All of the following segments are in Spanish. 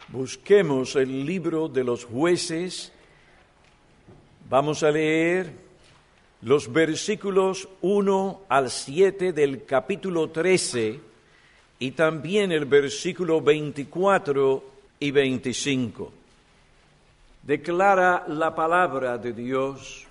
Busquemos el libro de los Jueces. Vamos a leer los versículos 1 al 7 del capítulo 13 y también el versículo 24 y 25. Declara la palabra de Dios.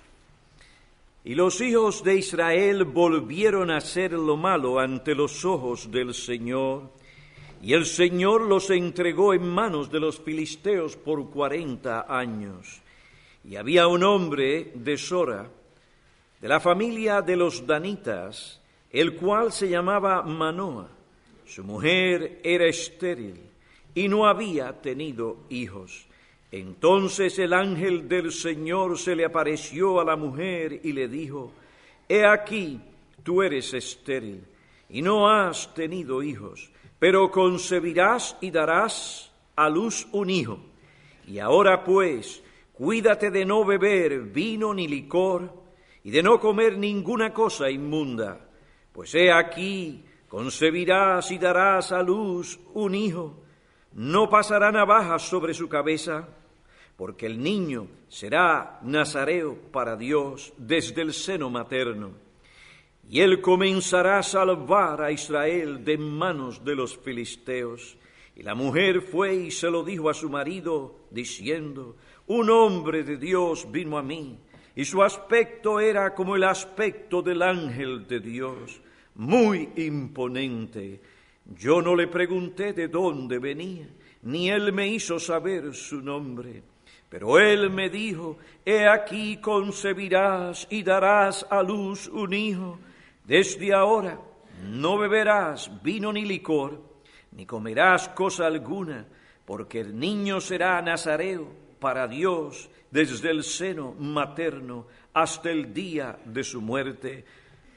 Y los hijos de Israel volvieron a hacer lo malo ante los ojos del Señor, y el Señor los entregó en manos de los filisteos por 40 años. Y había un hombre de Sora, de la familia de los danitas, el cual se llamaba Manoa. Su mujer era estéril y no había tenido hijos. Entonces el ángel del Señor se le apareció a la mujer y le dijo: He aquí, tú eres estéril y no has tenido hijos, pero concebirás y darás a luz un hijo. Y ahora pues, cuídate de no beber vino ni licor, y de no comer ninguna cosa inmunda, pues he aquí, concebirás y darás a luz un hijo. No pasará navaja sobre su cabeza, porque el niño será nazareo para Dios desde el seno materno. Y él comenzará a salvar a Israel de manos de los filisteos. Y la mujer fue y se lo dijo a su marido, diciendo: Un hombre de Dios vino a mí, y su aspecto era como el aspecto del ángel de Dios, muy imponente. Yo no le pregunté de dónde venía, ni él me hizo saber su nombre. Pero él me dijo: He aquí, concebirás y darás a luz un hijo. Desde ahora no beberás vino ni licor, ni comerás cosa alguna, porque el niño será nazareo para Dios desde el seno materno hasta el día de su muerte.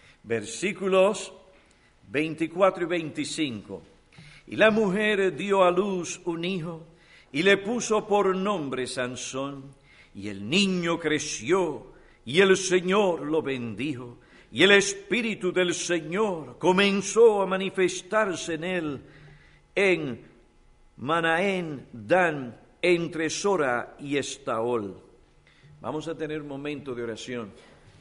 Versículos 24 y 25. Y la mujer dio a luz un hijo y le puso por nombre Sansón. Y el niño creció y el Señor lo bendijo. Y el Espíritu del Señor comenzó a manifestarse en él en Manaén, Dan, entre Sora y Estaol. Vamos a tener un momento de oración.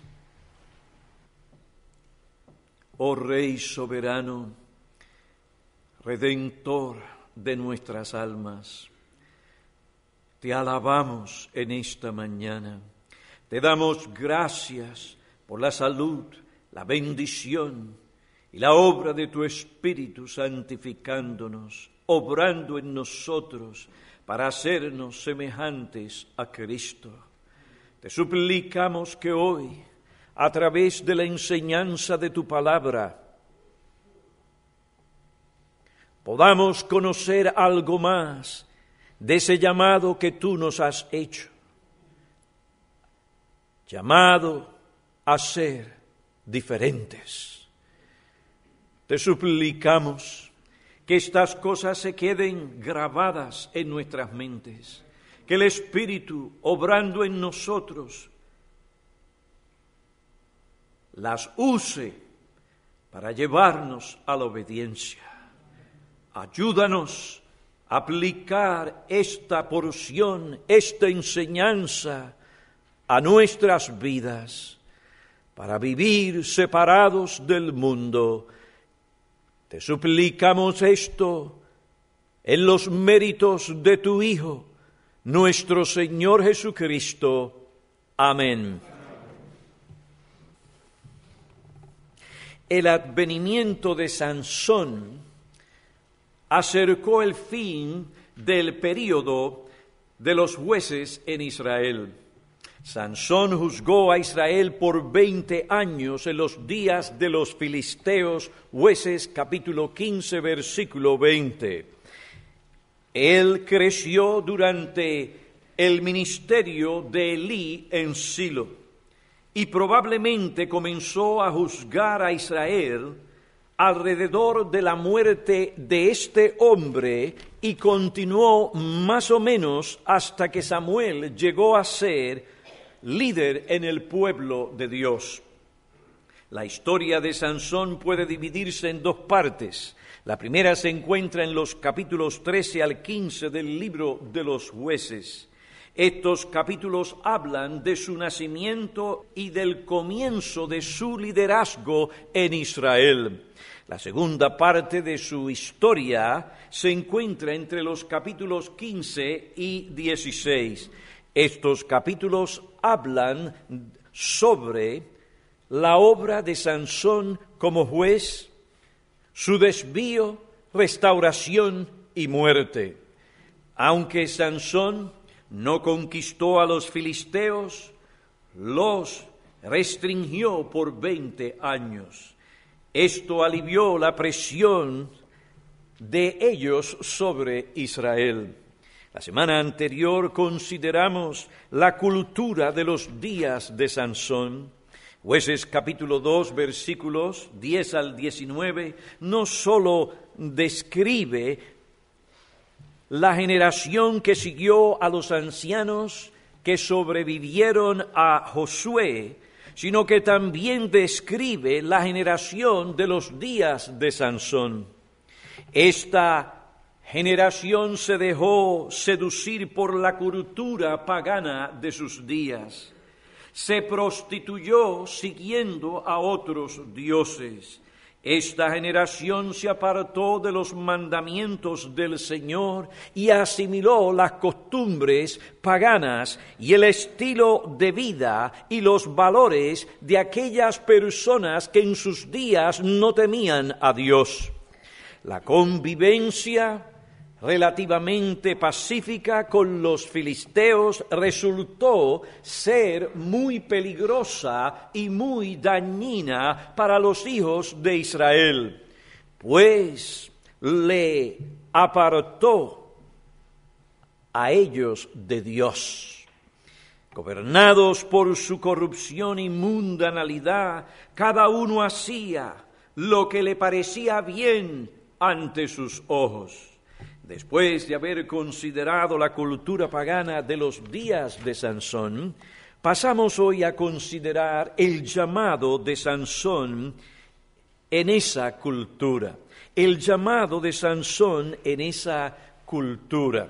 Oh Rey soberano, Redentor de nuestras almas, te alabamos en esta mañana. Te damos gracias por la salud, la bendición y la obra de tu Espíritu santificándonos, obrando en nosotros para hacernos semejantes a Cristo. Te suplicamos que hoy, a través de la enseñanza de tu palabra, podamos conocer algo más de ese llamado que tú nos has hecho, llamado a ser diferentes. Te suplicamos que estas cosas se queden grabadas en nuestras mentes, que el Espíritu, obrando en nosotros, las use para llevarnos a la obediencia. Ayúdanos a aplicar esta porción, esta enseñanza a nuestras vidas, para vivir separados del mundo. Te suplicamos esto en los méritos de tu Hijo, nuestro Señor Jesucristo. Amén. El advenimiento de Sansón acercó el fin del período de los jueces en Israel. Sansón juzgó a Israel por 20 años en los días de los filisteos, Jueces capítulo 15, versículo 20. Él creció durante el ministerio de Elí en Silo y probablemente comenzó a juzgar a Israel alrededor de la muerte de este hombre y continuó más o menos hasta que Samuel llegó a ser líder en el pueblo de Dios. La historia de Sansón puede dividirse en dos partes. La primera se encuentra en los capítulos 13 al 15 del libro de los Jueces. Estos capítulos hablan de su nacimiento y del comienzo de su liderazgo en Israel. La segunda parte de su historia se encuentra entre los capítulos 15 y 16. Estos capítulos hablan sobre la obra de Sansón como juez, su desvío, restauración y muerte. Aunque Sansón no conquistó a los filisteos, los restringió por 20 años. Esto alivió la presión de ellos sobre Israel. La semana anterior consideramos la cultura de los días de Sansón. Jueces capítulo 2, versículos 10 al 19, no solo describe la generación que siguió a los ancianos que sobrevivieron a Josué, sino que también describe la generación de los días de Sansón. Esta generación se dejó seducir por la cultura pagana de sus días. Se prostituyó siguiendo a otros dioses. Esta generación se apartó de los mandamientos del Señor y asimiló las costumbres paganas y el estilo de vida y los valores de aquellas personas que en sus días no temían a Dios. La convivencia relativamente pacífica con los filisteos resultó ser muy peligrosa y muy dañina para los hijos de Israel, pues le apartó a ellos de Dios. Gobernados por su corrupción y mundanalidad, cada uno hacía lo que le parecía bien ante sus ojos. Después de haber considerado la cultura pagana de los días de Sansón, pasamos hoy a considerar el llamado de Sansón en esa cultura. El llamado de Sansón en esa cultura.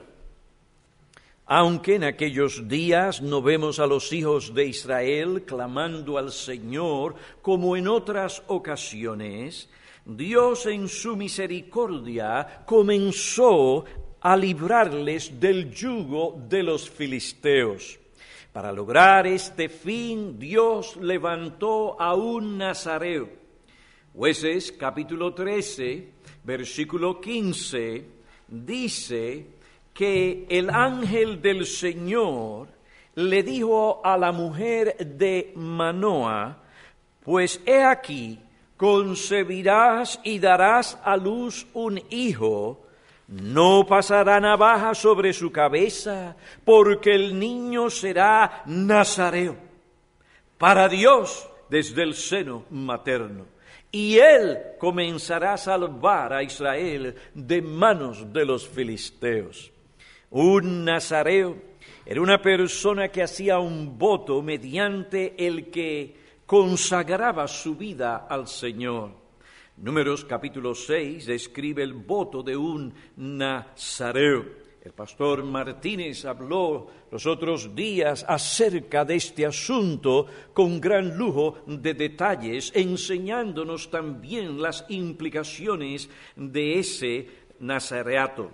Aunque en aquellos días no vemos a los hijos de Israel clamando al Señor como en otras ocasiones, Dios en su misericordia comenzó a librarles del yugo de los filisteos. Para lograr este fin, Dios levantó a un nazareo. Jueces capítulo 13, versículo 15, dice que el ángel del Señor le dijo a la mujer de Manoa, pues he aquí, concebirás y darás a luz un hijo, no pasará navaja sobre su cabeza, porque el niño será nazareo para Dios desde el seno materno, y él comenzará a salvar a Israel de manos de los filisteos. Un nazareo era una persona que hacía un voto mediante el que consagraba su vida al Señor. Números capítulo 6 describe el voto de un nazareo. El pastor Martínez habló los otros días acerca de este asunto con gran lujo de detalles, enseñándonos también las implicaciones de ese nazareato.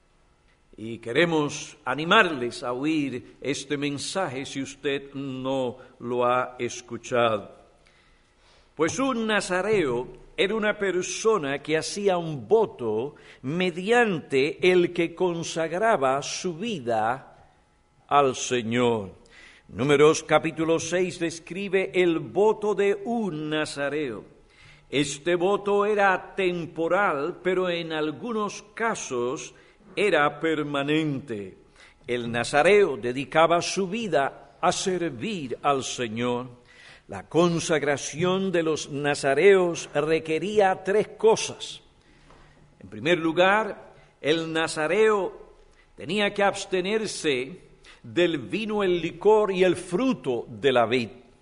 Y queremos animarles a oír este mensaje si usted no lo ha escuchado. Pues un nazareo era una persona que hacía un voto mediante el que consagraba su vida al Señor. Números capítulo 6 describe el voto de un nazareo. Este voto era temporal, pero en algunos casos era permanente. El nazareo dedicaba su vida a servir al Señor. La consagración de los nazareos requería 3 cosas. En primer lugar, el nazareo tenía que abstenerse del vino, el licor y el fruto de la vid.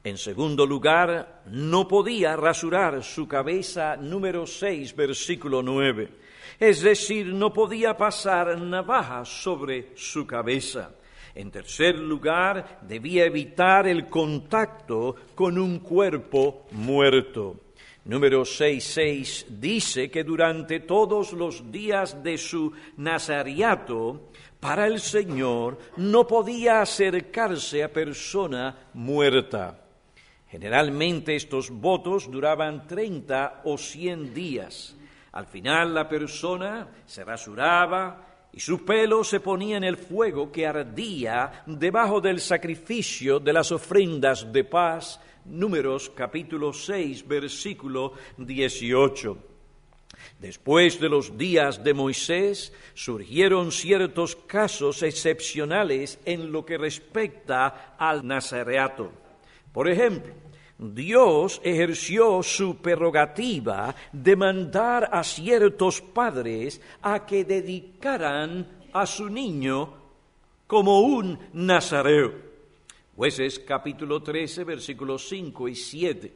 En segundo lugar, no podía rasurar su cabeza, número 6, versículo 9. Es decir, no podía pasar navaja sobre su cabeza. En tercer lugar, debía evitar el contacto con un cuerpo muerto. Número 6:6 dice que durante todos los días de su nazariato, para el Señor no podía acercarse a persona muerta. Generalmente estos votos duraban 30 o 100 días. Al final la persona se rasuraba y su pelo se ponía en el fuego que ardía debajo del sacrificio de las ofrendas de paz. Números capítulo 6, versículo 18. Después de los días de Moisés, surgieron ciertos casos excepcionales en lo que respecta al nazareato. Por ejemplo, Dios ejerció su prerrogativa de mandar a ciertos padres a que dedicaran a su niño como un nazareo. Jueces capítulo 13, versículos 5 y 7.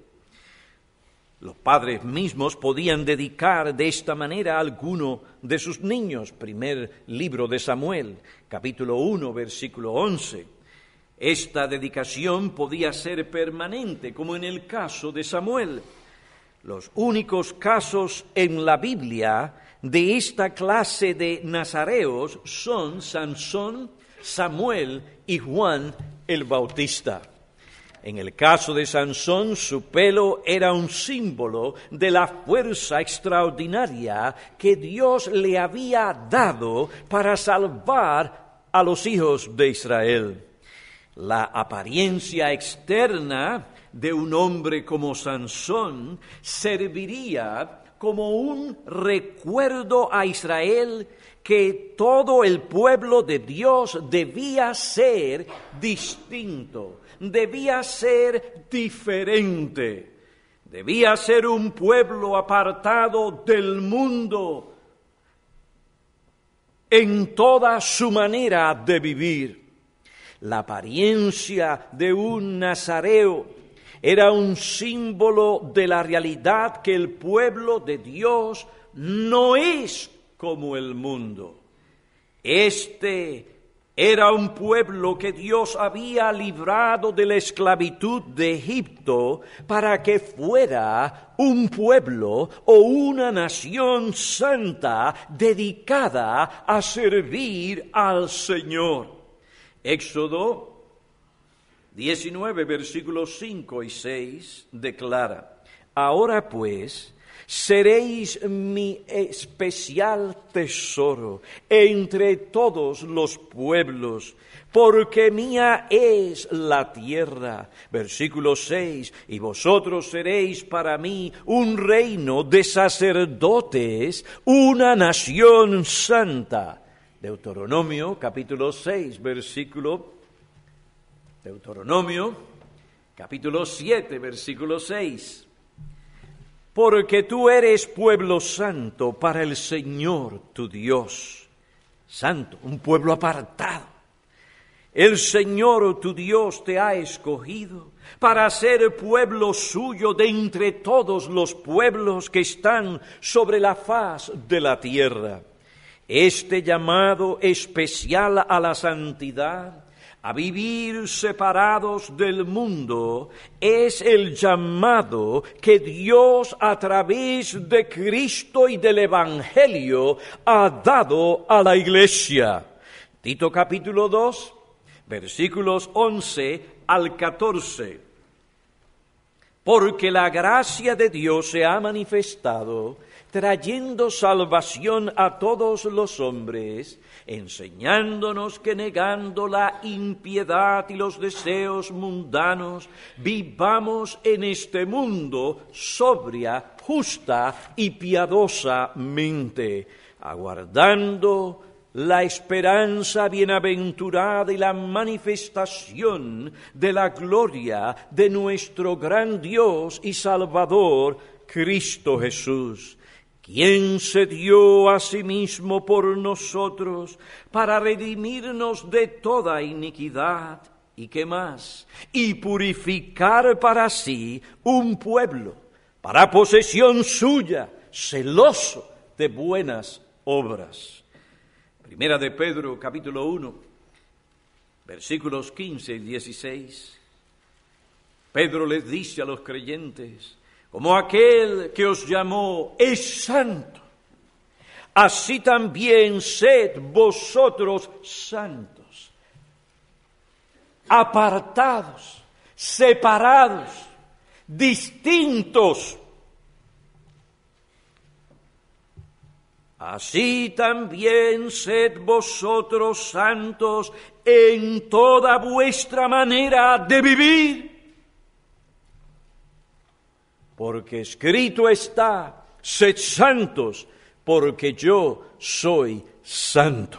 Los padres mismos podían dedicar de esta manera a alguno de sus niños. Primer libro de Samuel, capítulo 1, versículo 11. Esta dedicación podía ser permanente, como en el caso de Samuel. Los únicos casos en la Biblia de esta clase de nazareos son Sansón, Samuel y Juan el Bautista. En el caso de Sansón, su pelo era un símbolo de la fuerza extraordinaria que Dios le había dado para salvar a los hijos de Israel. La apariencia externa de un hombre como Sansón serviría como un recuerdo a Israel que todo el pueblo de Dios debía ser distinto, debía ser diferente, debía ser un pueblo apartado del mundo en toda su manera de vivir. La apariencia de un nazareo era un símbolo de la realidad que el pueblo de Dios no es como el mundo. Este era un pueblo que Dios había librado de la esclavitud de Egipto para que fuera un pueblo o una nación santa dedicada a servir al Señor. Éxodo 19, versículos 5 y 6 declara: Ahora pues, seréis mi especial tesoro entre todos los pueblos, porque mía es la tierra. Versículo 6, y vosotros seréis para mí un reino de sacerdotes, una nación santa. Deuteronomio, capítulo 6, Deuteronomio, capítulo 7, versículo 6. Porque tú eres pueblo santo para el Señor tu Dios. Santo, un pueblo apartado. El Señor tu Dios te ha escogido para ser pueblo suyo de entre todos los pueblos que están sobre la faz de la tierra. Este llamado especial a la santidad, a vivir separados del mundo, es el llamado que Dios a través de Cristo y del Evangelio ha dado a la Iglesia. Tito capítulo 2, versículos 11 al 14. Porque la gracia de Dios se ha manifestado, trayendo salvación a todos los hombres, enseñándonos que negando la impiedad y los deseos mundanos, vivamos en este mundo sobria, justa y piadosamente, aguardando la esperanza bienaventurada y la manifestación de la gloria de nuestro gran Dios y Salvador, Cristo Jesús, quien se dio a sí mismo por nosotros para redimirnos de toda iniquidad ¿Y qué más? Y purificar para sí un pueblo, para posesión suya, celoso de buenas obras. Primera de Pedro, capítulo 1, versículos 15 y 16. Pedro les dice a los creyentes, como aquel que os llamó es santo, así también sed vosotros santos, apartados, separados, distintos. Así también sed vosotros santos en toda vuestra manera de vivir. Porque escrito está, sed santos, porque yo soy santo.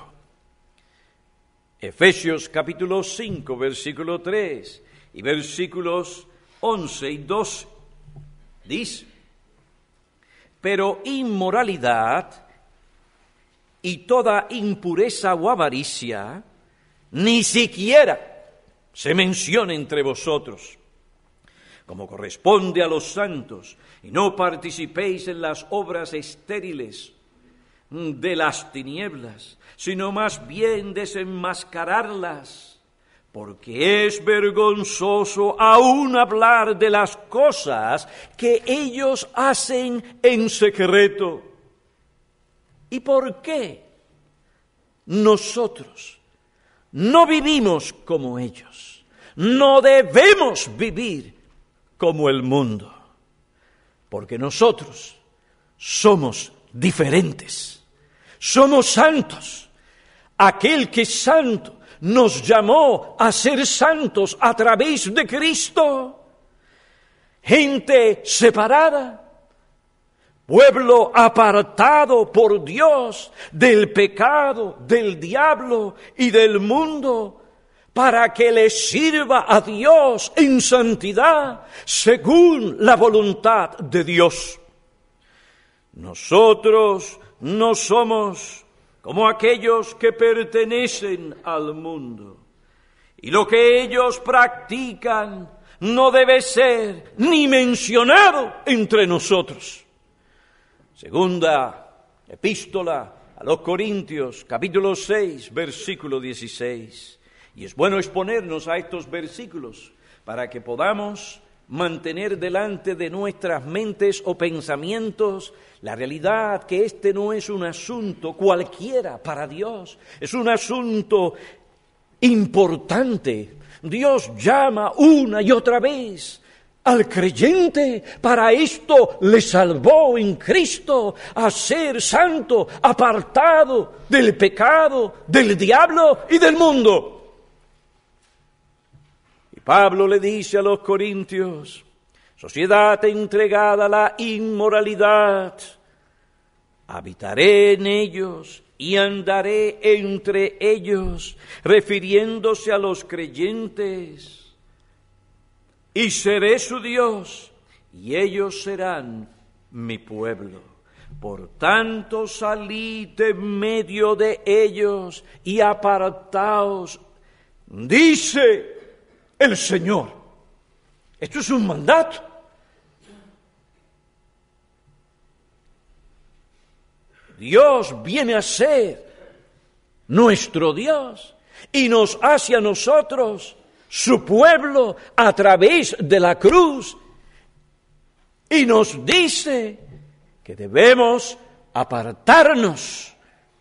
Efesios capítulo 5, versículo 3 y versículos 11 y 12. Dice, pero inmoralidad y toda impureza o avaricia ni siquiera se menciona entre vosotros, como corresponde a los santos, y no participéis en las obras estériles de las tinieblas, sino más bien desenmascararlas, porque es vergonzoso aún hablar de las cosas que ellos hacen en secreto. ¿Y por qué nosotros no vivimos como ellos? No debemos vivir como el mundo, porque nosotros somos diferentes, somos santos. Aquel que es santo nos llamó a ser santos a través de Cristo. Gente separada, pueblo apartado por Dios del pecado, del diablo y del mundo, para que le sirva a Dios en santidad, según la voluntad de Dios. Nosotros no somos como aquellos que pertenecen al mundo, y lo que ellos practican no debe ser ni mencionado entre nosotros. Segunda epístola a los Corintios, capítulo 6, versículo 16. Y es bueno exponernos a estos versículos para que podamos mantener delante de nuestras mentes o pensamientos la realidad que este no es un asunto cualquiera para Dios, es un asunto importante. Dios llama una y otra vez al creyente, para esto le salvó en Cristo, a ser santo, apartado del pecado, del diablo y del mundo. Pablo le dice a los corintios, sociedad entregada a la inmoralidad, habitaré en ellos y andaré entre ellos, refiriéndose a los creyentes, y seré su Dios, y ellos serán mi pueblo. Por tanto, salid en medio de ellos y apartaos, dice el Señor. Esto es un mandato. Dios viene a ser nuestro Dios y nos hace a nosotros su pueblo a través de la cruz y nos dice que debemos apartarnos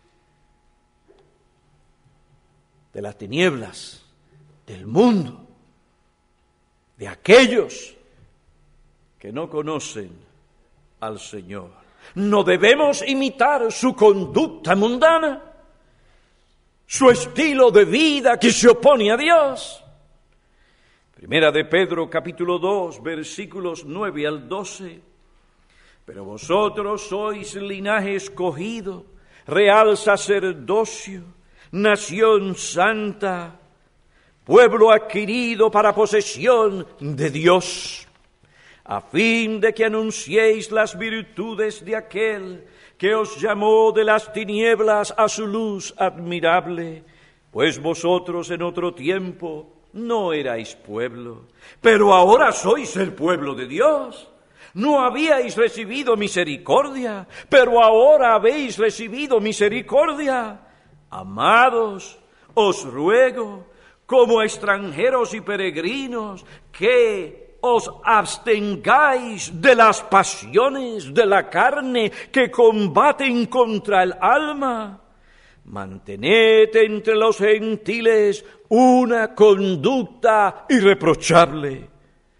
de las tinieblas del mundo, de aquellos que no conocen al Señor. No debemos imitar su conducta mundana, su estilo de vida que se opone a Dios. Primera de Pedro, capítulo 2, versículos 9 al 12. Pero vosotros sois linaje escogido, real sacerdocio, nación santa, pueblo adquirido para posesión de Dios, a fin de que anunciéis las virtudes de aquel que os llamó de las tinieblas a su luz admirable, pues vosotros en otro tiempo no erais pueblo, pero ahora sois el pueblo de Dios. No habíais recibido misericordia, pero ahora habéis recibido misericordia. Amados, os ruego, como extranjeros y peregrinos, que os abstengáis de las pasiones de la carne que combaten contra el alma. Mantened entre los gentiles una conducta irreprochable.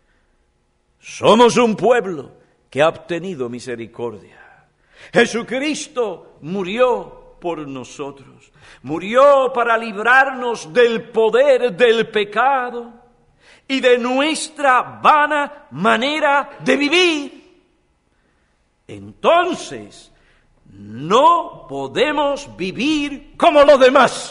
Somos un pueblo que ha obtenido misericordia. Jesucristo murió por nosotros. Murió para librarnos del poder del pecado y de nuestra vana manera de vivir. Entonces, no podemos vivir como los demás.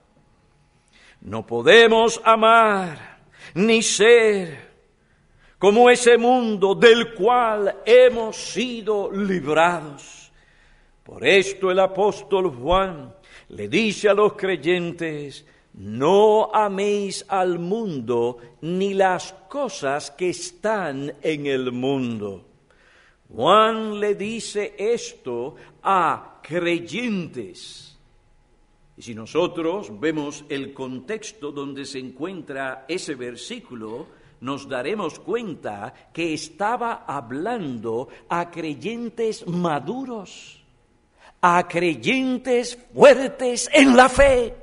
No podemos amar ni ser como ese mundo del cual hemos sido librados. Por esto el apóstol Juan le dice a los creyentes: no améis al mundo ni las cosas que están en el mundo. Juan le dice esto a creyentes. Y si nosotros vemos el contexto donde se encuentra ese versículo, nos daremos cuenta que estaba hablando a creyentes maduros, a creyentes fuertes en la fe,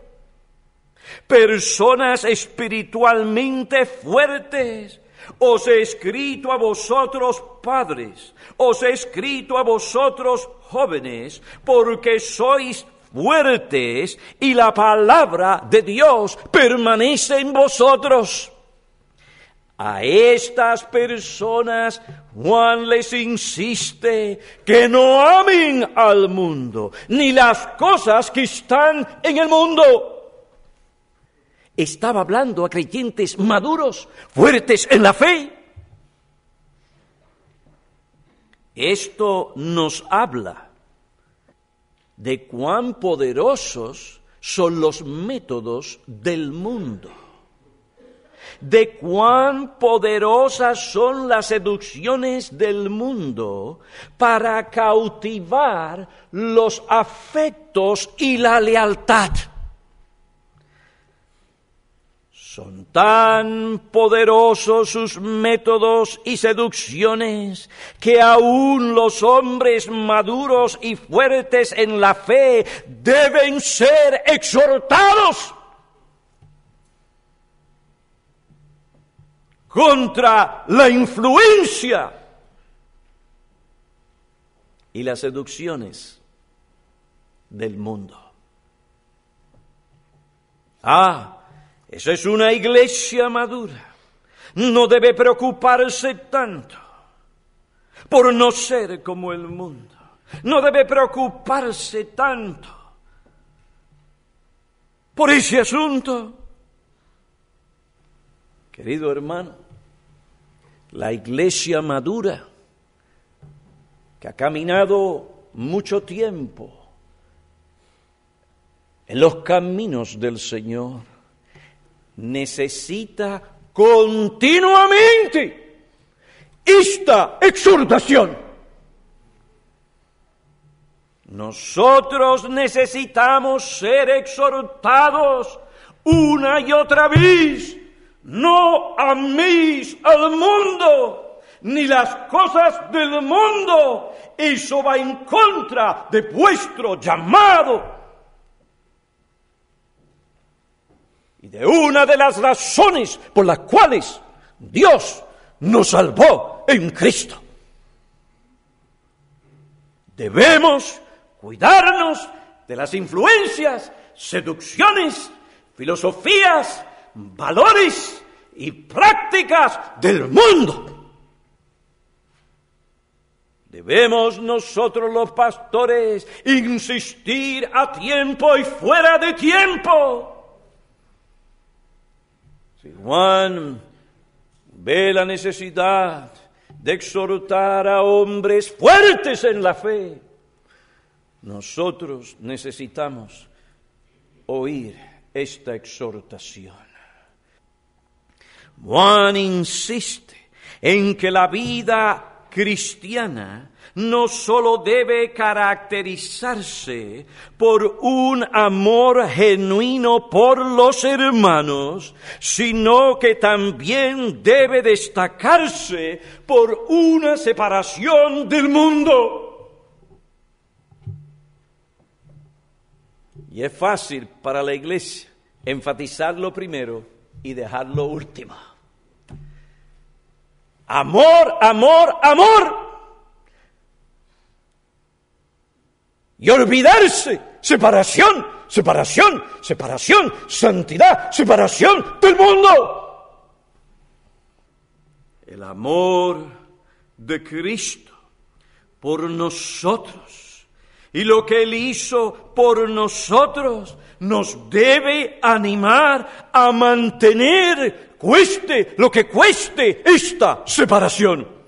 personas espiritualmente fuertes. Os he escrito a vosotros, padres, os he escrito a vosotros, jóvenes, porque sois fuertes y la palabra de Dios permanece en vosotros. A estas personas Juan les insiste que no amen al mundo, ni las cosas que están en el mundo. Estaba hablando a creyentes maduros, fuertes en la fe. Esto nos habla de cuán poderosos son los métodos del mundo, de cuán poderosas son las seducciones del mundo para cautivar los afectos y la lealtad. Son tan poderosos sus métodos y seducciones que aún los hombres maduros y fuertes en la fe deben ser exhortados contra la influencia y las seducciones del mundo. Esa es una iglesia madura. No debe preocuparse tanto por no ser como el mundo. No debe preocuparse tanto por ese asunto. Querido hermano, la iglesia madura, que ha caminado mucho tiempo en los caminos del Señor, necesita continuamente esta exhortación. Nosotros necesitamos ser exhortados una y otra vez. No améis al mundo, ni las cosas del mundo. Eso va en contra de vuestro llamado. Y de una de las razones por las cuales Dios nos salvó en Cristo. Debemos cuidarnos de las influencias, seducciones, filosofías, valores y prácticas del mundo. Debemos nosotros los pastores insistir a tiempo y fuera de tiempo. Si Juan ve la necesidad de exhortar a hombres fuertes en la fe, nosotros necesitamos oír esta exhortación. Juan insiste en que la vida cristiana no solo debe caracterizarse por un amor genuino por los hermanos, sino que también debe destacarse por una separación del mundo. Y es fácil para la iglesia enfatizarlo primero y dejarlo último. Amor, amor, amor. Y olvidarse, separación, separación, separación, santidad, separación del mundo. El amor de Cristo por nosotros y lo que Él hizo por nosotros nos debe animar a mantener, cueste lo que cueste, esta separación.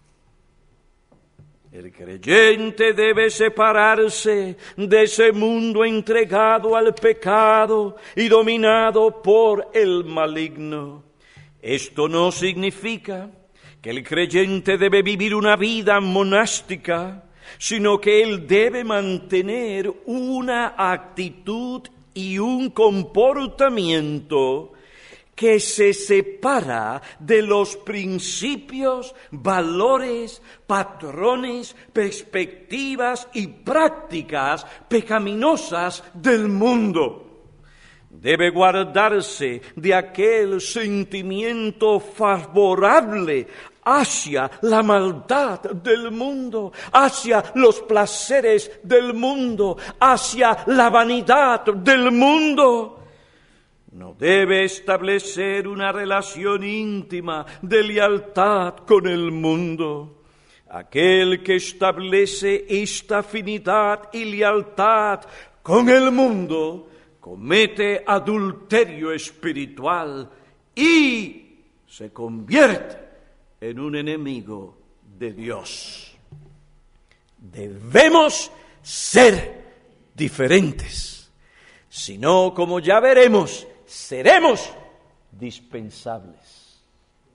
El creyente debe separarse de ese mundo entregado al pecado y dominado por el maligno. Esto no significa que el creyente debe vivir una vida monástica, sino que él debe mantener una actitud y un comportamiento que se separa de los principios, valores, patrones, perspectivas y prácticas pecaminosas del mundo. Debe guardarse de aquel sentimiento favorable hacia la maldad del mundo, hacia los placeres del mundo, hacia la vanidad del mundo. No debe establecer una relación íntima de lealtad con el mundo. Aquel que establece esta afinidad y lealtad con el mundo comete adulterio espiritual y se convierte en un enemigo de Dios. Debemos ser diferentes, si no, como ya veremos, seremos dispensables.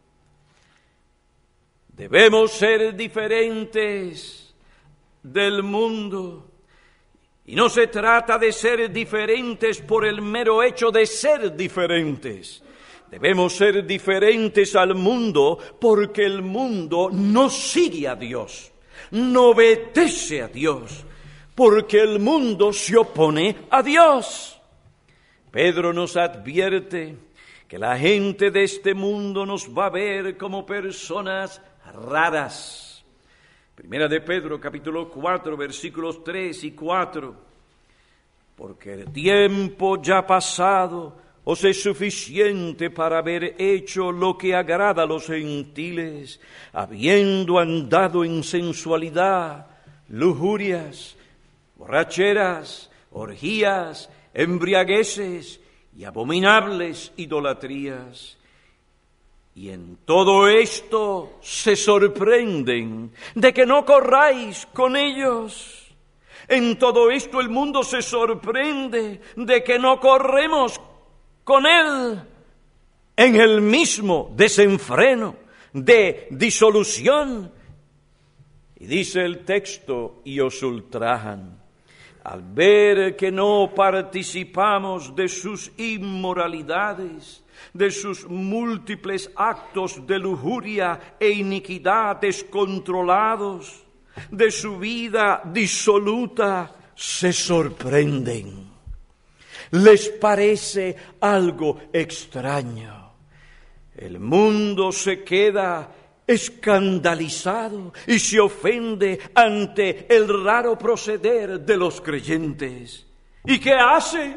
Debemos ser diferentes del mundo. Y no se trata de ser diferentes por el mero hecho de ser diferentes. Debemos ser diferentes al mundo porque el mundo no sigue a Dios, no obedece a Dios, porque el mundo se opone a Dios. Pedro nos advierte que la gente de este mundo nos va a ver como personas raras. Primera de Pedro, capítulo 4, versículos 3 y 4. Porque el tiempo ya pasado os es suficiente para haber hecho lo que agrada a los gentiles, habiendo andado en sensualidad, lujurias, borracheras, orgías, embriagueces y abominables idolatrías. Y en todo esto se sorprenden de que no corráis con ellos. En todo esto el mundo se sorprende de que no corremos con él en el mismo desenfreno de disolución. Y dice el texto, y os ultrajan. Al ver que no participamos de sus inmoralidades, de sus múltiples actos de lujuria e iniquidad descontrolados, de su vida disoluta, se sorprenden. Les parece algo extraño. El mundo se queda escandalizado y se ofende ante el raro proceder de los creyentes. ¿Y qué hace?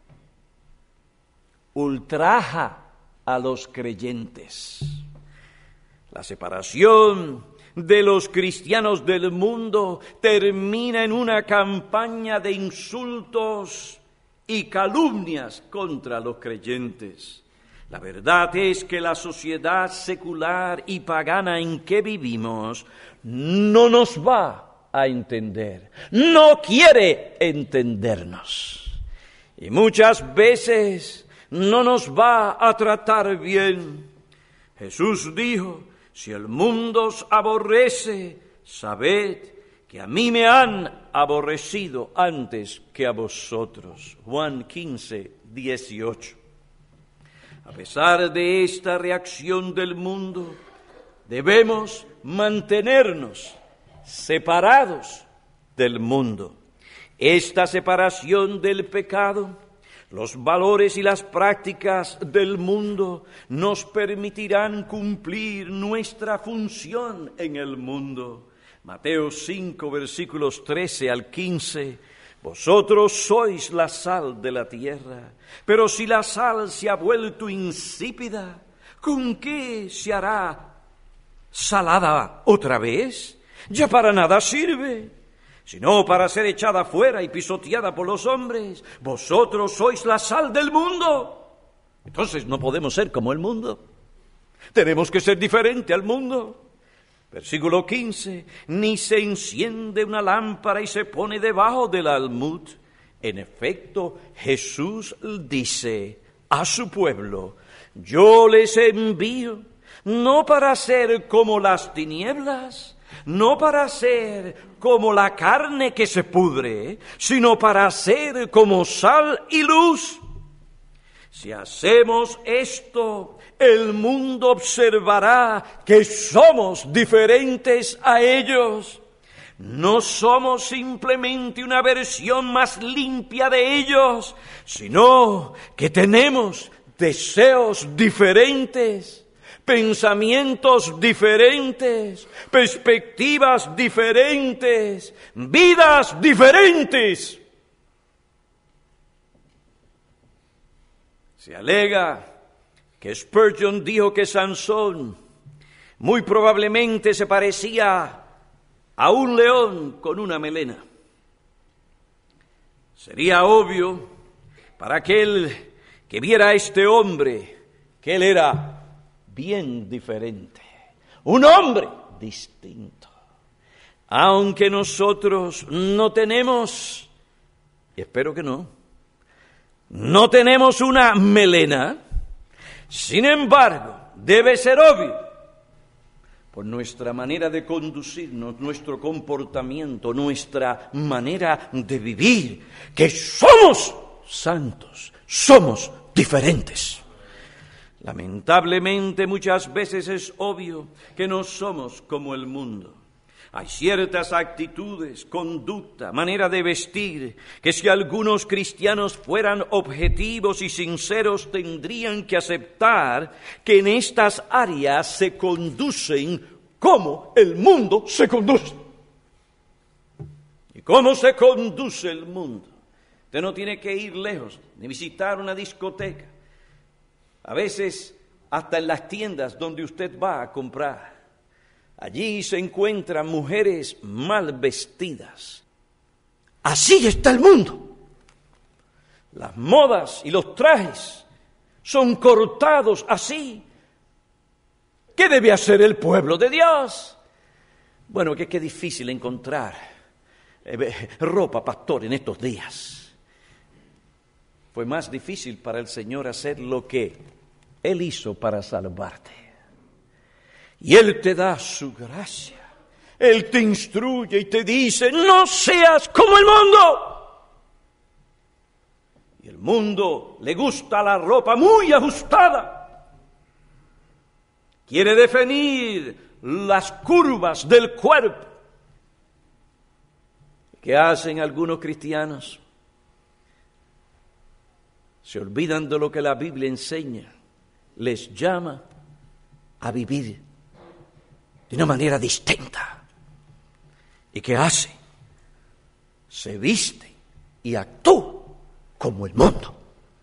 Ultraja a los creyentes. La separación de los cristianos del mundo termina en una campaña de insultos y calumnias contra los creyentes. La verdad es que la sociedad secular y pagana en que vivimos no nos va a entender, no quiere entendernos. Y muchas veces no nos va a tratar bien. Jesús dijo: si el mundo os aborrece, sabed que a mí me han aborrecido antes que a vosotros. Juan 15, 18. A pesar de esta reacción del mundo, debemos mantenernos separados del mundo. Esta separación del pecado, los valores y las prácticas del mundo nos permitirán cumplir nuestra función en el mundo. Mateo 5, versículos 13 al 15. Vosotros sois la sal de la tierra, pero si la sal se ha vuelto insípida, ¿con qué se hará salada otra vez? Ya para nada sirve, sino para ser echada fuera y pisoteada por los hombres. Vosotros sois la sal del mundo. Entonces no podemos ser como el mundo. Tenemos que ser diferente al mundo. Versículo 15, ni se enciende una lámpara y se pone debajo del almud. En efecto, Jesús dice a su pueblo: yo les envío no para ser como las tinieblas, no para ser como la carne que se pudre, sino para ser como sal y luz. Si hacemos esto, el mundo observará que somos diferentes a ellos. No somos simplemente una versión más limpia de ellos, sino que tenemos deseos diferentes, pensamientos diferentes, perspectivas diferentes, vidas diferentes. Se alega que Spurgeon dijo que Sansón muy probablemente se parecía a un león con una melena. Sería obvio para aquel que viera a este hombre que él era bien diferente, un hombre distinto. Aunque nosotros no tenemos, y espero que no tenemos una melena, sin embargo, debe ser obvio, por nuestra manera de conducirnos, nuestro comportamiento, nuestra manera de vivir, que somos santos, somos diferentes. Lamentablemente, muchas veces es obvio que no somos como el mundo. Hay ciertas actitudes, conducta, manera de vestir, que si algunos cristianos fueran objetivos y sinceros tendrían que aceptar que en estas áreas se conducen como el mundo se conduce. ¿Y cómo se conduce el mundo? Usted no tiene que ir lejos, ni visitar una discoteca. A veces hasta en las tiendas donde usted va a comprar. Allí se encuentran mujeres mal vestidas. Así está el mundo. Las modas y los trajes son cortados así. ¿Qué debe hacer el pueblo de Dios? Bueno, que es difícil encontrar ropa, pastor, en estos días. Fue más difícil para el Señor hacer lo que Él hizo para salvarte. Y Él te da su gracia. Él te instruye y te dice: no seas como el mundo. Y el mundo le gusta la ropa muy ajustada. Quiere definir las curvas del cuerpo. ¿Qué hacen algunos cristianos? Se olvidan de lo que la Biblia enseña. Les llama a vivir de una manera distinta. ¿Y qué hace? Se viste y actúa como el mundo.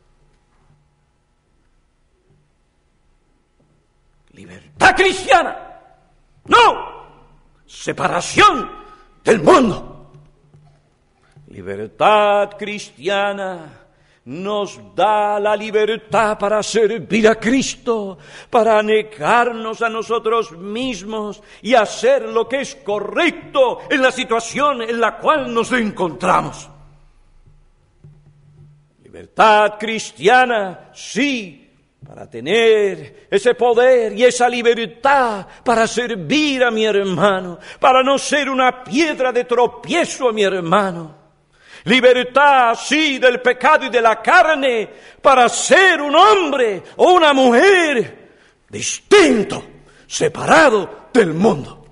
Libertad cristiana. No. Separación del mundo. Libertad cristiana nos da la libertad para servir a Cristo, para negarnos a nosotros mismos y hacer lo que es correcto en la situación en la cual nos encontramos. Libertad cristiana, sí, para tener ese poder y esa libertad para servir a mi hermano, para no ser una piedra de tropiezo a mi hermano. Libertad, sí, del pecado y de la carne, para ser un hombre o una mujer distinto, separado del mundo.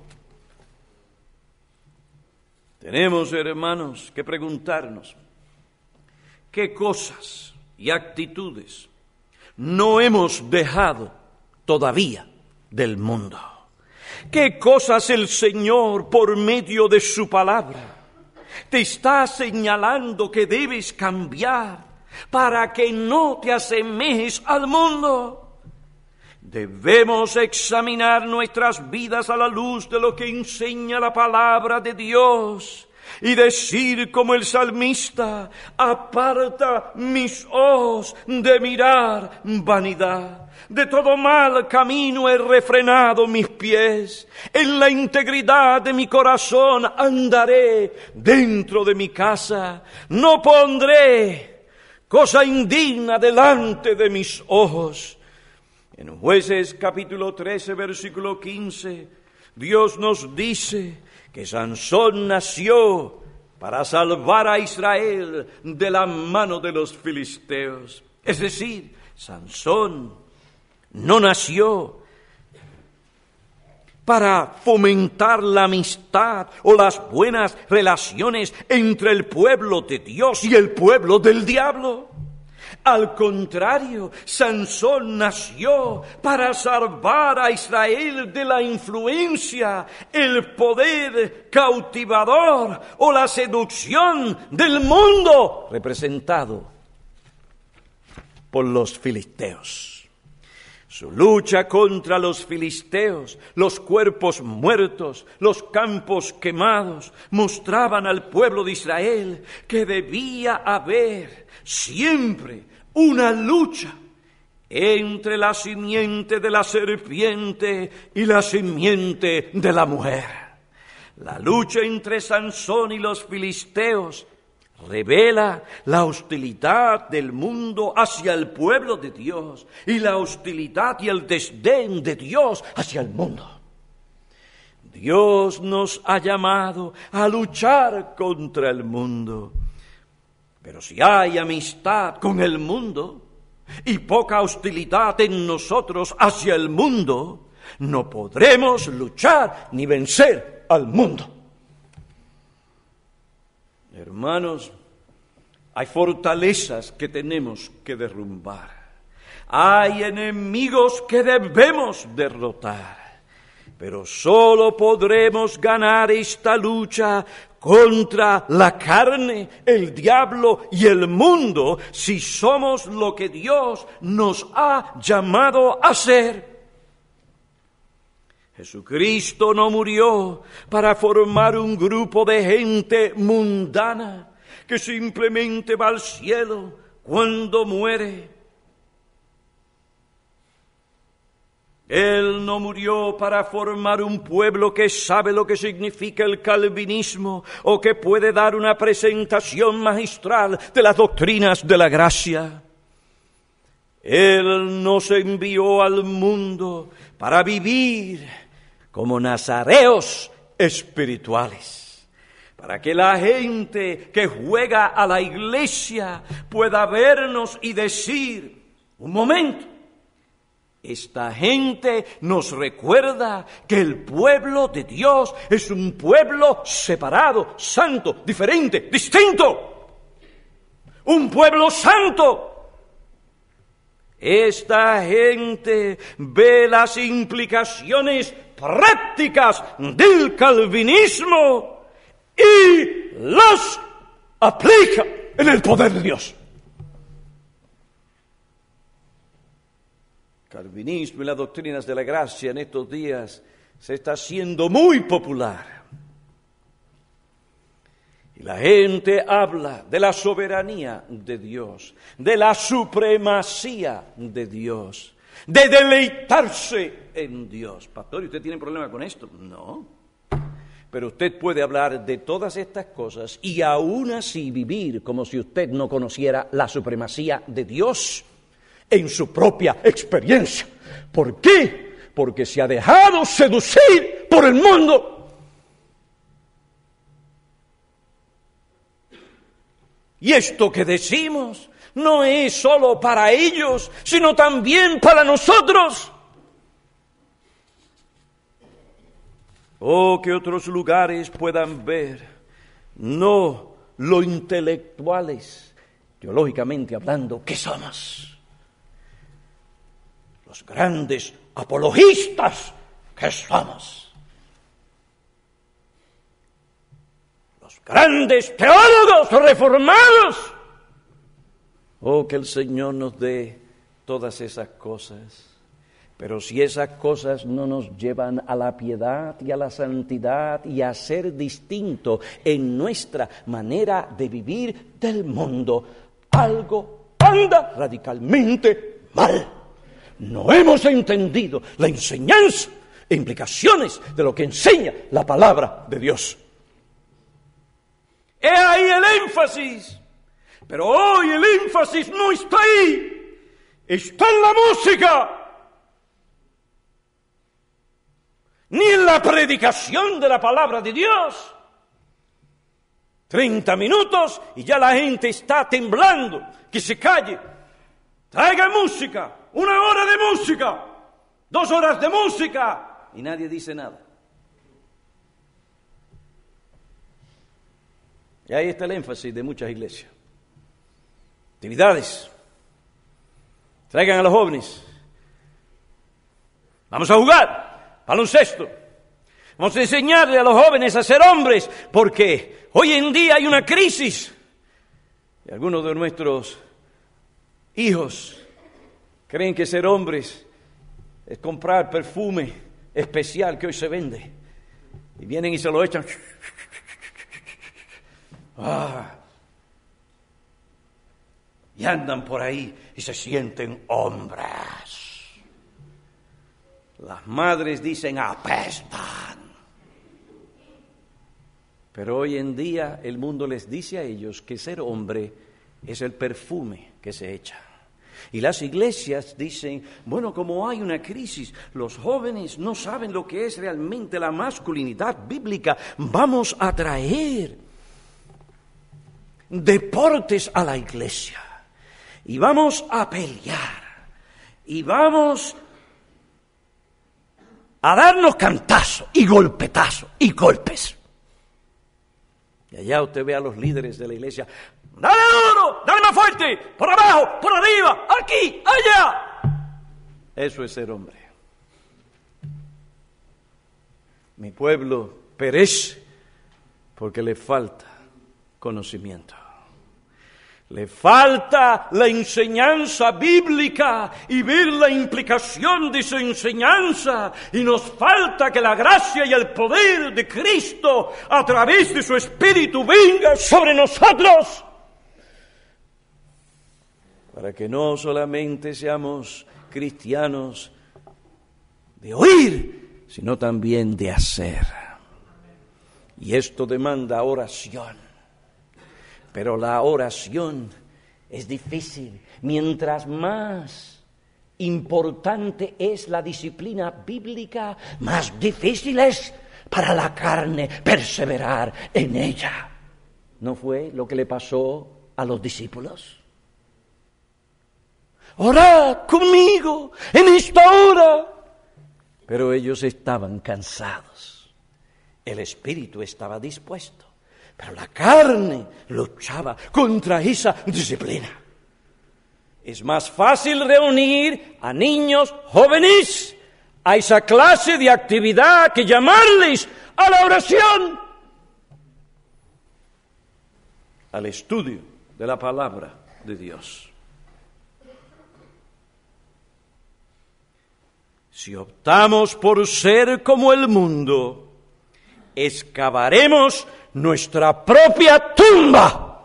Tenemos, hermanos, que preguntarnos qué cosas y actitudes no hemos dejado todavía del mundo. ¿Qué cosas el Señor, por medio de su palabra, te está señalando que debes cambiar para que no te asemejes al mundo? Debemos examinar nuestras vidas a la luz de lo que enseña la palabra de Dios y decir como el salmista: aparta mis ojos de mirar vanidad. De todo mal camino he refrenado mis pies. En la integridad de mi corazón andaré dentro de mi casa. No pondré cosa indigna delante de mis ojos. En Jueces capítulo 13, versículo 15, Dios nos dice que Sansón nació para salvar a Israel de la mano de los filisteos. Es decir, Sansón no nació para fomentar la amistad o las buenas relaciones entre el pueblo de Dios y el pueblo del diablo. Al contrario, Sansón nació para salvar a Israel de la influencia, el poder cautivador o la seducción del mundo representado por los filisteos. Su lucha contra los filisteos, los cuerpos muertos, los campos quemados, mostraban al pueblo de Israel que debía haber siempre una lucha entre la simiente de la serpiente y la simiente de la mujer. La lucha entre Sansón y los filisteos revela la hostilidad del mundo hacia el pueblo de Dios y la hostilidad y el desdén de Dios hacia el mundo. Dios nos ha llamado a luchar contra el mundo. Pero si hay amistad con el mundo y poca hostilidad en nosotros hacia el mundo, no podremos luchar ni vencer al mundo. Hermanos, hay fortalezas que tenemos que derrumbar. Hay enemigos que debemos derrotar. Pero solo podremos ganar esta lucha contra la carne, el diablo y el mundo si somos lo que Dios nos ha llamado a ser. Jesucristo no murió para formar un grupo de gente mundana que simplemente va al cielo cuando muere. Él no murió para formar un pueblo que sabe lo que significa el calvinismo o que puede dar una presentación magistral de las doctrinas de la gracia. Él nos envió al mundo para vivir como nazareos espirituales, para que la gente que juega a la iglesia pueda vernos y decir: un momento, esta gente nos recuerda que el pueblo de Dios es un pueblo separado, santo, diferente, distinto. Un pueblo santo. Esta gente ve las implicaciones prácticas del calvinismo y las aplica en el poder de Dios. Calvinismo y las doctrinas de la gracia en estos días se está haciendo muy popular. Y la gente habla de la soberanía de Dios, de la supremacía de Dios, de deleitarse en Dios. Pastor, ¿y usted tiene problema con esto? No. Pero usted puede hablar de todas estas cosas y aún así vivir como si usted no conociera la supremacía de Dios en su propia experiencia. ¿Por qué? Porque se ha dejado seducir por el mundo. Y esto que decimos no es solo para ellos, sino también para nosotros. Oh, que otros lugares puedan ver, no lo intelectuales, teológicamente hablando, que somos los grandes apologistas que somos, los grandes teólogos reformados. Oh, que el Señor nos dé todas esas cosas. Pero si esas cosas no nos llevan a la piedad y a la santidad y a ser distinto en nuestra manera de vivir del mundo, algo anda radicalmente mal. No hemos entendido la enseñanza e implicaciones de lo que enseña la palabra de Dios. He ahí el énfasis. Pero hoy el énfasis no está ahí. Está en la música. Ni en la predicación de la palabra de Dios. 30 minutos y ya la gente está temblando. Que se calle. Traiga música. 1 hora de música. 2 horas de música. Y nadie dice nada. Y ahí está el énfasis de muchas iglesias. Actividades. Traigan a los jóvenes. Vamos a jugar. Baloncesto. Vamos a enseñarle a los jóvenes a ser hombres, porque hoy en día hay una crisis. Y algunos de nuestros hijos creen que ser hombres es comprar perfume especial que hoy se vende. Y vienen y se lo echan. Y andan por ahí y se sienten hombres. Las madres dicen apestan. Pero hoy en día el mundo les dice a ellos que ser hombre es el perfume que se echa. Y las iglesias dicen, bueno, como hay una crisis, los jóvenes no saben lo que es realmente la masculinidad bíblica, vamos a traer deportes a la iglesia. Y vamos a pelear. Y vamos a darnos cantazos y golpetazos y golpes. Y allá usted ve a los líderes de la iglesia. ¡Dale duro! ¡Dale más fuerte! ¡Por abajo! ¡Por arriba! ¡Aquí! ¡Allá! Eso es ser hombre. Mi pueblo perece porque le falta conocimiento. Le falta la enseñanza bíblica y ver la implicación de su enseñanza. Y nos falta que la gracia y el poder de Cristo a través de su Espíritu venga sobre nosotros. Para que no solamente seamos cristianos de oír, sino también de hacer. Y esto demanda oración. Pero la oración es difícil. Mientras más importante es la disciplina bíblica, más difícil es para la carne perseverar en ella. ¿No fue lo que le pasó a los discípulos? Orad conmigo en esta hora. Pero ellos estaban cansados. El espíritu estaba dispuesto. Pero la carne luchaba contra esa disciplina. Es más fácil reunir a niños jóvenes a esa clase de actividad que llamarles a la oración, al estudio de la palabra de Dios. Si optamos por ser como el mundo, excavaremos nuestra propia tumba.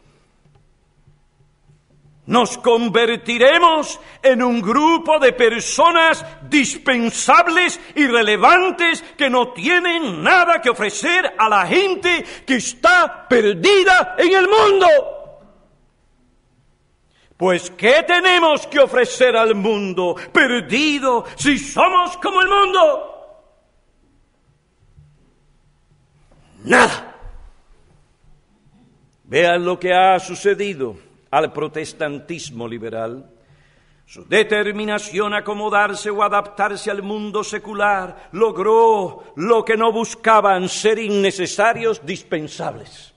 Nos convertiremos en un grupo de personas dispensables y relevantes que no tienen nada que ofrecer a la gente que está perdida en el mundo. Pues, ¿qué tenemos que ofrecer al mundo perdido si somos como el mundo? Nada. Vean lo que ha sucedido al protestantismo liberal. Su determinación a acomodarse o adaptarse al mundo secular logró lo que no buscaban, ser innecesarios, dispensables.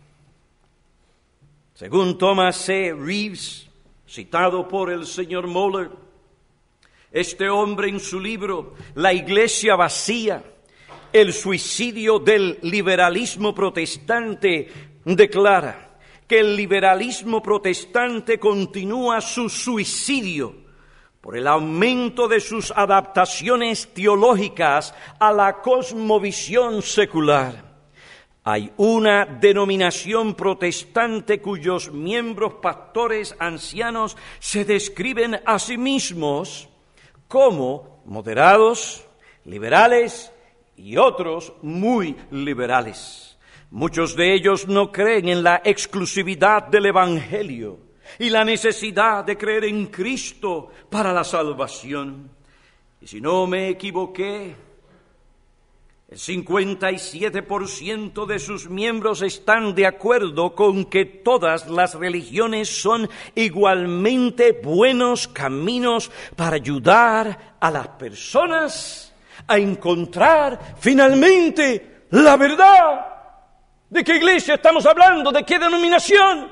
Según Thomas C. Reeves, citado por el señor Moeller, este hombre en su libro La Iglesia vacía, el suicidio del liberalismo protestante, declara que el liberalismo protestante continúa su suicidio por el aumento de sus adaptaciones teológicas a la cosmovisión secular. Hay una denominación protestante cuyos miembros, pastores, ancianos, se describen a sí mismos como moderados, liberales y otros muy liberales. Muchos de ellos no creen en la exclusividad del Evangelio y la necesidad de creer en Cristo para la salvación. Y si no me equivoqué, el 57% de sus miembros están de acuerdo con que todas las religiones son igualmente buenos caminos para ayudar a las personas a encontrar finalmente la verdad. ¿De qué iglesia estamos hablando? ¿De qué denominación?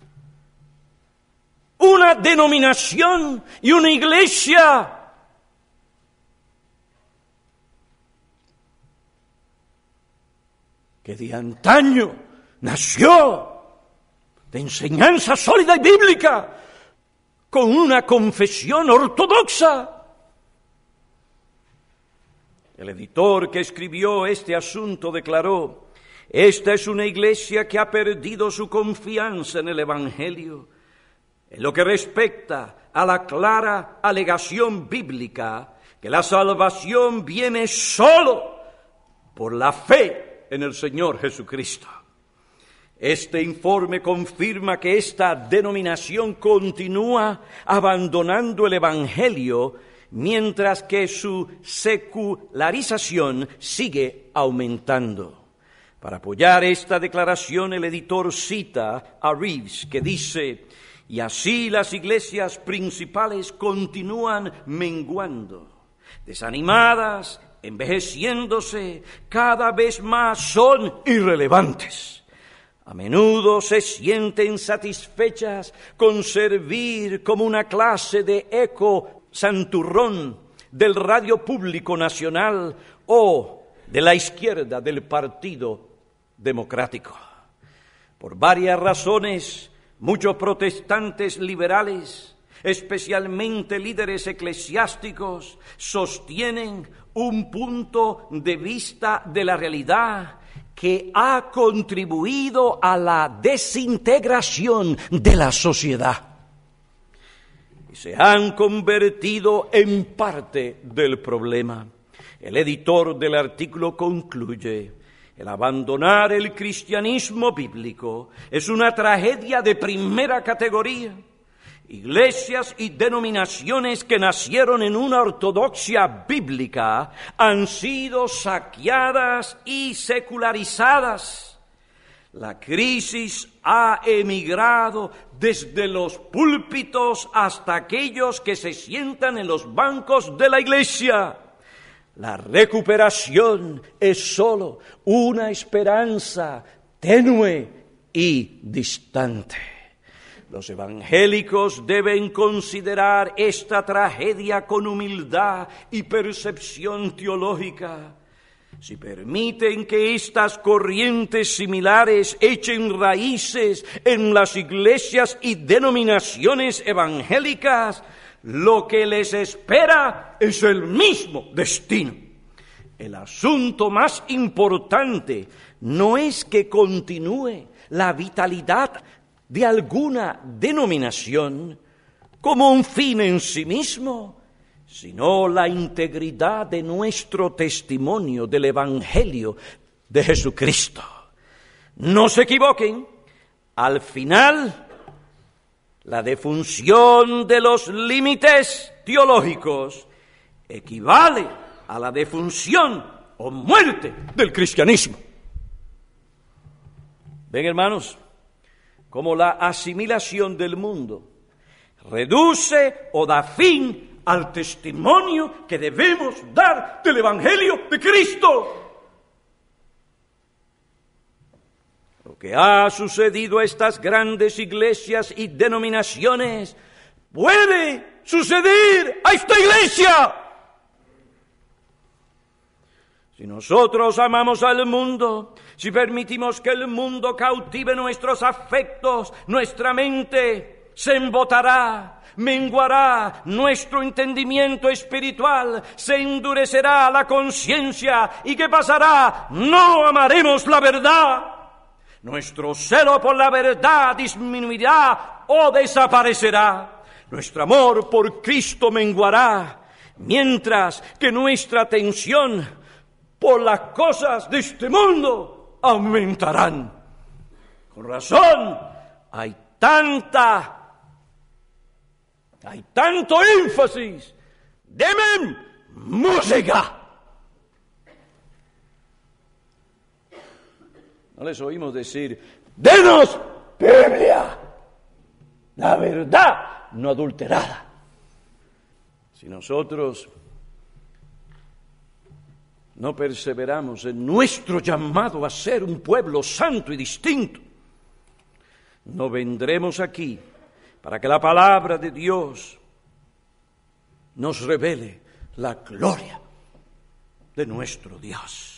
Una denominación y una iglesia que de antaño nació de enseñanza sólida y bíblica, con una confesión ortodoxa. El editor que escribió este asunto declaró: esta es una iglesia que ha perdido su confianza en el Evangelio. En lo que respecta a la clara alegación bíblica que la salvación viene solo por la fe en el Señor Jesucristo. Este informe confirma que esta denominación continúa abandonando el Evangelio, mientras que su secularización sigue aumentando. Para apoyar esta declaración, el editor cita a Reeves, que dice: y así las iglesias principales continúan menguando, desanimadas, envejeciéndose, cada vez más son irrelevantes. A menudo se sienten satisfechas con servir como una clase de eco santurrón del radio público nacional o de la izquierda del Partido Democrático. Por varias razones, muchos protestantes liberales, especialmente líderes eclesiásticos, sostienen un punto de vista de la realidad que ha contribuido a la desintegración de la sociedad y se han convertido en parte del problema. El editor del artículo concluye: el abandonar el cristianismo bíblico es una tragedia de primera categoría. Iglesias y denominaciones que nacieron en una ortodoxia bíblica han sido saqueadas y secularizadas. La crisis ha emigrado desde los púlpitos hasta aquellos que se sientan en los bancos de la iglesia. La recuperación es solo una esperanza tenue y distante. Los evangélicos deben considerar esta tragedia con humildad y percepción teológica. Si permiten que estas corrientes similares echen raíces en las iglesias y denominaciones evangélicas, lo que les espera es el mismo destino. El asunto más importante no es que continúe la vitalidad de alguna denominación como un fin en sí mismo, sino la integridad de nuestro testimonio del Evangelio de Jesucristo. No se equivoquen, al final La defunción de los límites teológicos equivale a la defunción o muerte del cristianismo. Ven, hermanos, como la asimilación del mundo reduce o da fin al testimonio que debemos dar del Evangelio de Cristo. Lo que ha sucedido a estas grandes iglesias y denominaciones puede suceder a esta iglesia. Si nosotros amamos al mundo, si permitimos que el mundo cautive nuestros afectos, nuestra mente se embotará, menguará nuestro entendimiento espiritual, se endurecerá la conciencia. ¿Y qué pasará? No amaremos la verdad. Nuestro celo por la verdad disminuirá o desaparecerá. Nuestro amor por Cristo menguará, mientras que nuestra atención por las cosas de este mundo aumentarán. Con razón, hay tanto énfasis. ¡Deme música! No les oímos decir, ¡denos Biblia! La verdad no adulterada. Si nosotros no perseveramos en nuestro llamado a ser un pueblo santo y distinto, no vendremos aquí para que la palabra de Dios nos revele la gloria de nuestro Dios.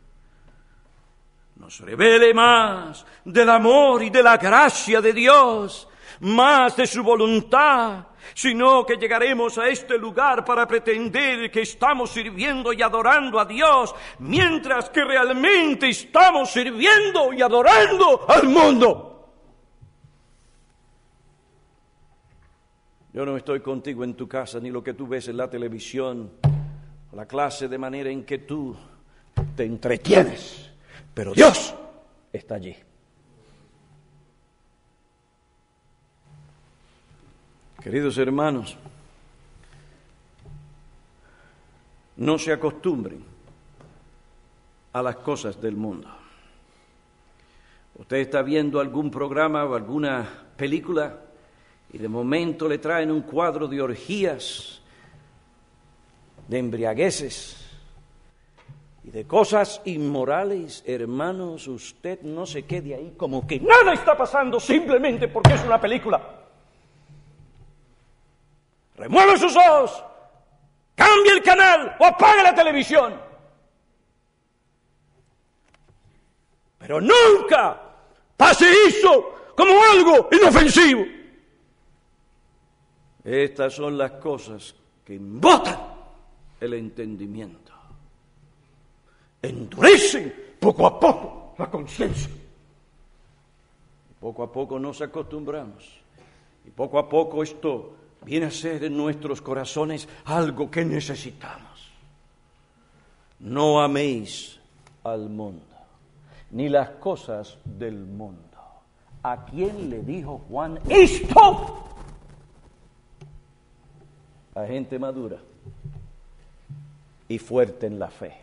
Nos revele más del amor y de la gracia de Dios, más de su voluntad, sino que llegaremos a este lugar para pretender que estamos sirviendo y adorando a Dios, mientras que realmente estamos sirviendo y adorando al mundo. Yo no estoy contigo en tu casa, ni lo que tú ves en la televisión, o la clase de manera en que tú te entretienes. Pero Dios está allí. Queridos hermanos, no se acostumbren a las cosas del mundo. Usted está viendo algún programa o alguna película y de momento le traen un cuadro de orgías, de embriagueces y de cosas inmorales. Hermanos, usted no se quede ahí como que nada está pasando simplemente porque es una película. Remueva sus ojos, cambie el canal o apague la televisión. Pero nunca pase eso como algo inofensivo. Estas son las cosas que embotan el entendimiento, endurecen poco a poco la conciencia. Poco a poco nos acostumbramos y poco a poco esto viene a ser en nuestros corazones algo que necesitamos. No améis al mundo, ni las cosas del mundo. ¿A quién le dijo Juan esto? A gente madura y fuerte en la fe.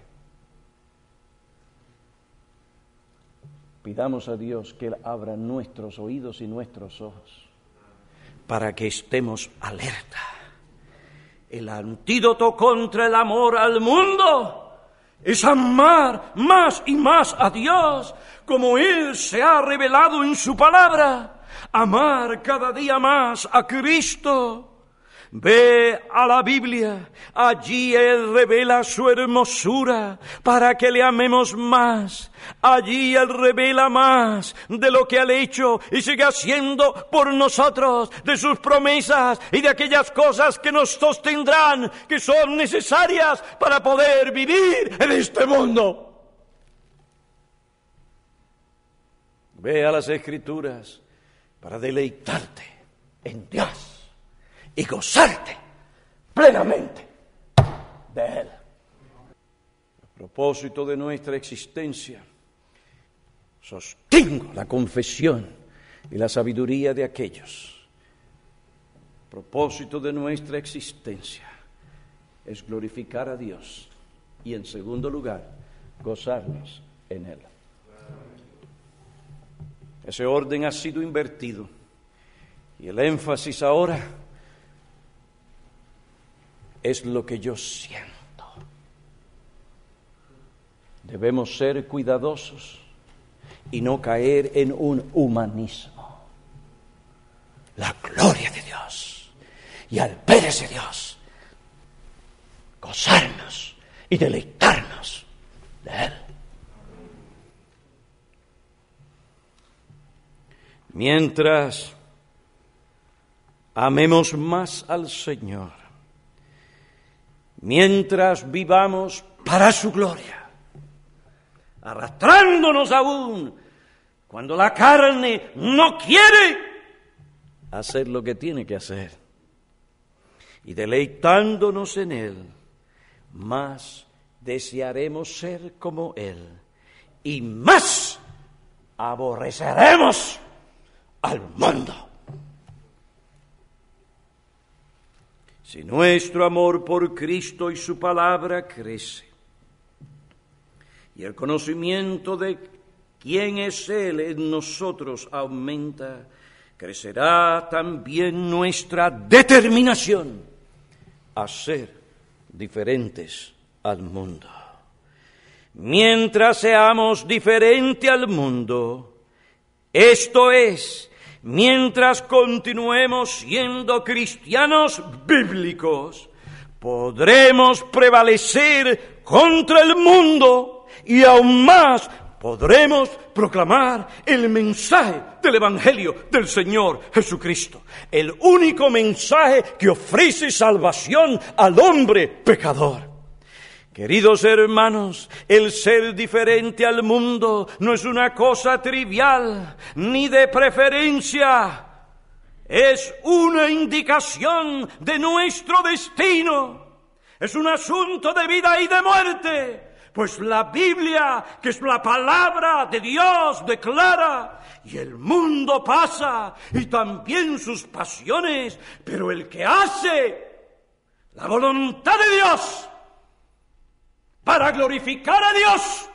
Pidamos a Dios que Él abra nuestros oídos y nuestros ojos para que estemos alerta. El antídoto contra el amor al mundo es amar más y más a Dios, como Él se ha revelado en su palabra. Amar cada día más a Cristo. Ve a la Biblia, allí Él revela su hermosura para que le amemos más. Allí Él revela más de lo que Él ha hecho y sigue haciendo por nosotros, de sus promesas y de aquellas cosas que nos sostendrán, que son necesarias para poder vivir en este mundo. Ve a las Escrituras para deleitarte en Dios y gozarte plenamente de Él. A propósito de nuestra existencia, sostengo la confesión y la sabiduría de aquellos El propósito de nuestra existencia es glorificar a Dios y, en segundo lugar, gozarnos en Él. Ese orden ha sido invertido y el énfasis ahora es lo que yo siento. Debemos ser cuidadosos y no caer en un humanismo. La gloria de Dios y al ver ese Dios, gozarnos y deleitarnos de Él. Mientras amemos más al Señor, mientras vivamos para su gloria, arrastrándonos aún cuando la carne no quiere hacer lo que tiene que hacer, y deleitándonos en Él, más desearemos ser como Él y más aborreceremos al mundo. Si nuestro amor por Cristo y su palabra crece, y el conocimiento de quién es Él en nosotros aumenta, crecerá también nuestra determinación a ser diferentes al mundo. Mientras seamos diferentes al mundo, esto es, mientras continuemos siendo cristianos bíblicos, podremos prevalecer contra el mundo y aún más podremos proclamar el mensaje del Evangelio del Señor Jesucristo, el único mensaje que ofrece salvación al hombre pecador. Queridos hermanos, el ser diferente al mundo no es una cosa trivial ni de preferencia. Es una indicación de nuestro destino. Es un asunto de vida y de muerte. Pues la Biblia, que es la palabra de Dios, declara, y el mundo pasa, y también sus pasiones, pero el que hace la voluntad de Dios para glorificar a Dios,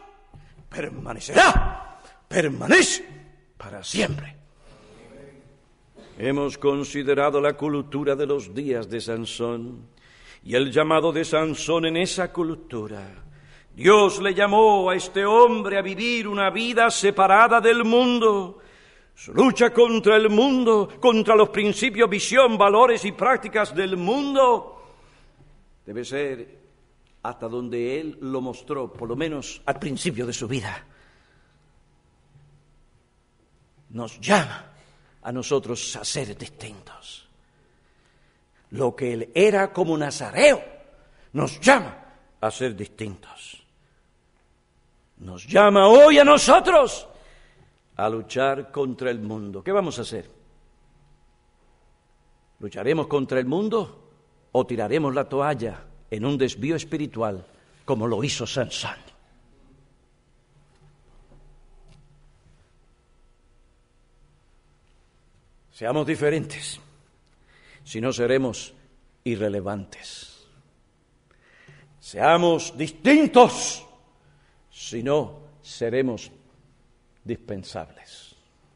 permanece para siempre. Hemos considerado la cultura de los días de Sansón y el llamado de Sansón en esa cultura. Dios le llamó a este hombre a vivir una vida separada del mundo. Su lucha contra el mundo, contra los principios, visión, valores y prácticas del mundo, debe ser hasta donde Él lo mostró, por lo menos al principio de su vida. Nos llama a nosotros a ser distintos. Lo que Él era como nazareo, nos llama a ser distintos. Nos llama hoy a nosotros a luchar contra el mundo. ¿Qué vamos a hacer? ¿Lucharemos contra el mundo o tiraremos la toalla en un desvío espiritual como lo hizo Sansón? Seamos diferentes, si no seremos irrelevantes. Seamos distintos, si no seremos dispensables.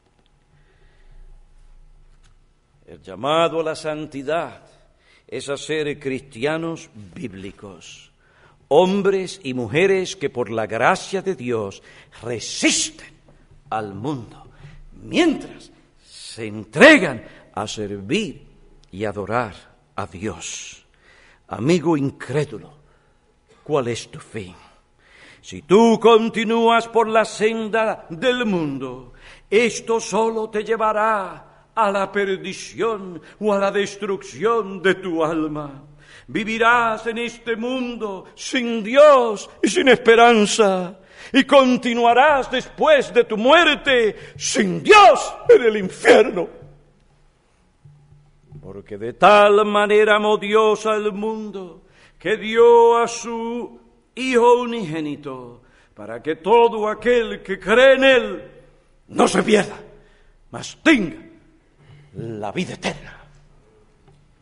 El llamado a la santidad es a ser cristianos bíblicos, hombres y mujeres que por la gracia de Dios resisten al mundo, mientras se entregan a servir y adorar a Dios. Amigo incrédulo, ¿cuál es tu fin? Si tú continúas por la senda del mundo, esto solo te llevará a la perdición o a la destrucción de tu alma. Vivirás en este mundo sin Dios y sin esperanza, y continuarás después de tu muerte sin Dios en el infierno. Porque de tal manera amó Dios al mundo que dio a su Hijo unigénito, para que todo aquel que cree en Él no se pierda, mas tenga la vida eterna.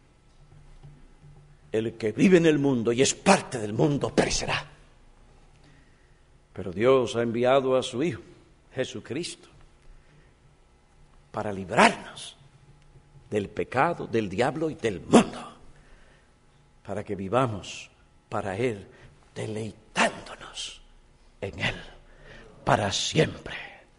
el que vive en el mundo y es parte del mundo perecerá. Pero Dios ha enviado a su Hijo, Jesucristo, para librarnos del pecado, del diablo y del mundo, para que vivamos para Él, deleitándonos en Él para siempre.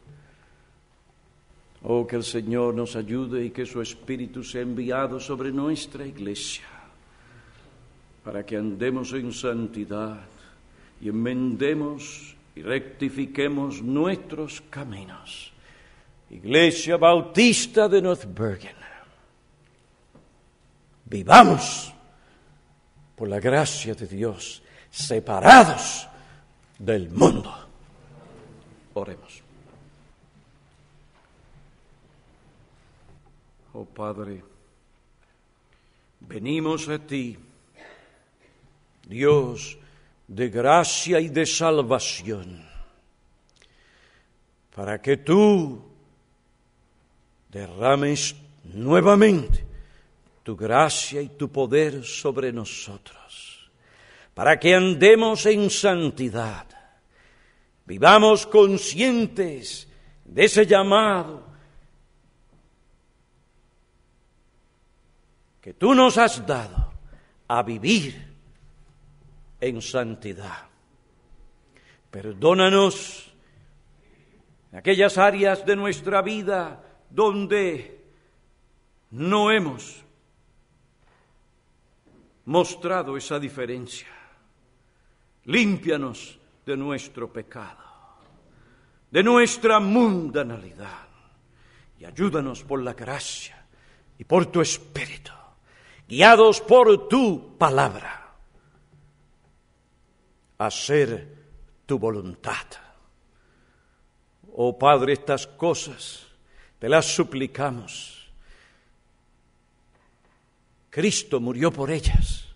Oh, que el Señor nos ayude y que su Espíritu sea enviado sobre nuestra iglesia, para que andemos en santidad y enmendemos y rectifiquemos nuestros caminos. Iglesia Bautista de North Bergen, vivamos por la gracia de Dios, separados del mundo. Oremos. Oh Padre, venimos a ti, Dios de gracia y de salvación, para que tú derrames nuevamente tu gracia y tu poder sobre nosotros, para que andemos en santidad, vivamos conscientes de ese llamado que tú nos has dado a vivir en santidad. Perdónanos en aquellas áreas de nuestra vida donde no hemos mostrado esa diferencia. Límpianos de nuestro pecado, de nuestra mundanalidad, y ayúdanos por la gracia y por tu Espíritu, guiados por tu palabra, a hacer tu voluntad. Oh Padre, estas cosas te las suplicamos. Cristo murió por ellas.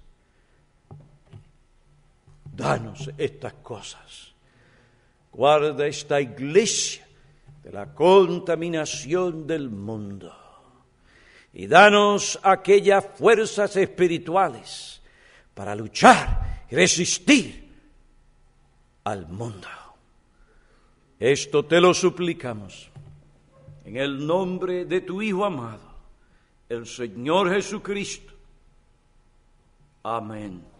Danos estas cosas. Guarda esta iglesia de la contaminación del mundo. Y danos aquellas fuerzas espirituales para luchar y resistir al mundo. Esto te lo suplicamos en el nombre de tu Hijo amado, el Señor Jesucristo. Amén.